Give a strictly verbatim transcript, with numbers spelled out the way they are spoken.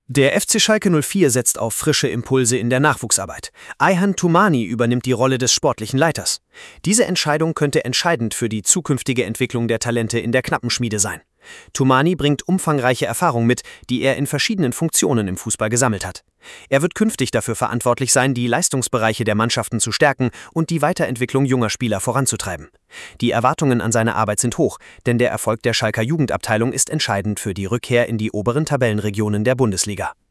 Der F C Schalke null vier setzt auf frische Impulse in der Nachwuchsarbeit. Ayhan Toumani übernimmt die Rolle des sportlichen Leiters. Diese Entscheidung könnte entscheidend für die zukünftige Entwicklung der Talente in der Knappenschmiede sein. Toumani bringt umfangreiche Erfahrung mit, die er in verschiedenen Funktionen im Fußball gesammelt hat. Er wird künftig dafür verantwortlich sein, die Leistungsbereiche der Mannschaften zu stärken und die Weiterentwicklung junger Spieler voranzutreiben. Die Erwartungen an seine Arbeit sind hoch, denn der Erfolg der Schalker Jugendabteilung ist entscheidend für die Rückkehr in die oberen Tabellenregionen der Bundesliga.